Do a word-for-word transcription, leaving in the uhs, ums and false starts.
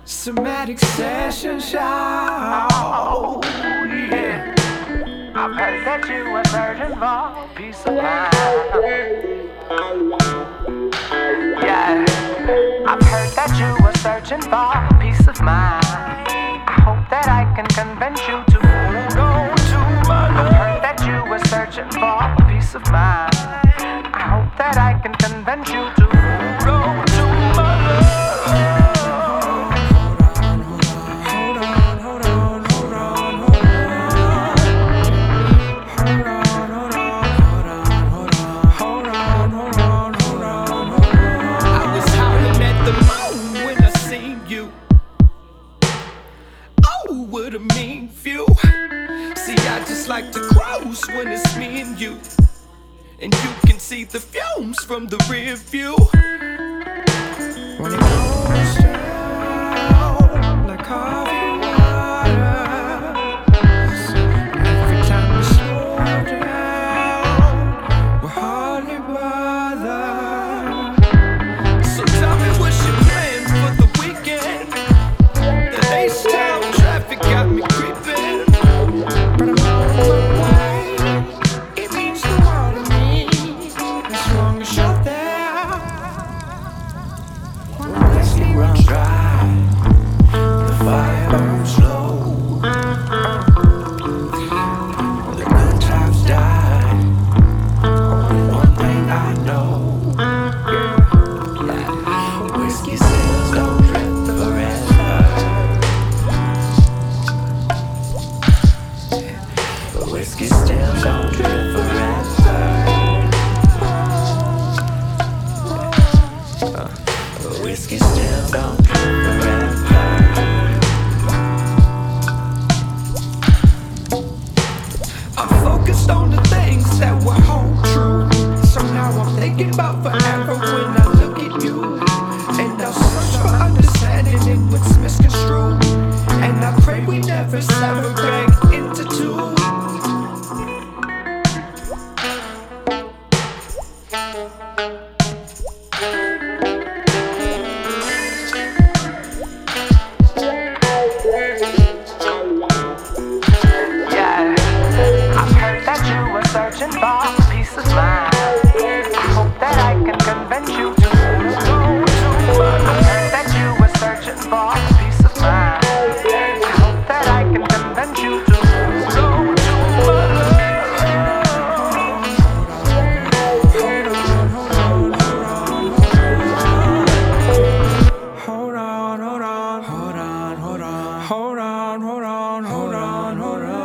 Somatic session shout. Oh, yeah. I've heard that you were searching for peace of mind. Yeah, I've heard that you were searching for peace of mind. I hope that I can convince you to hold on to my love. I've heard that you were searching for peace of mind. I hope that I can convince you to hold on to my love. What a mean view. See, I just like to cruise when it's me and you, and you can see the fumes from the rear view. When it goes down like coffee water, and every time we slow down, we're hardly bothered. So tell me what's your plan for the weekend? The H-Town traffic got me creeping, but I'm on my way. It means the world to me as long as you're there. When the whiskey runs dry, the fire burns low, the good times die. Only one thing I know, whiskey sales don't drip forever. Whiskey still don't drip forever. uh, Whiskey still don't drip forever. I'm focused on the things that will hold true. So now I'm thinking about forever when I look at you. And I'll search for understanding in what's misconstrued. And I pray we never sever back into two. Searching for peace of mind. I hope that I can convince you to hold on to my love. I heard that you were searching for peace of mind. I hope that I can convince you to hold on to my love. Hold on, hold on, hold on, hold on, hold on, hold on, hold on, hold on.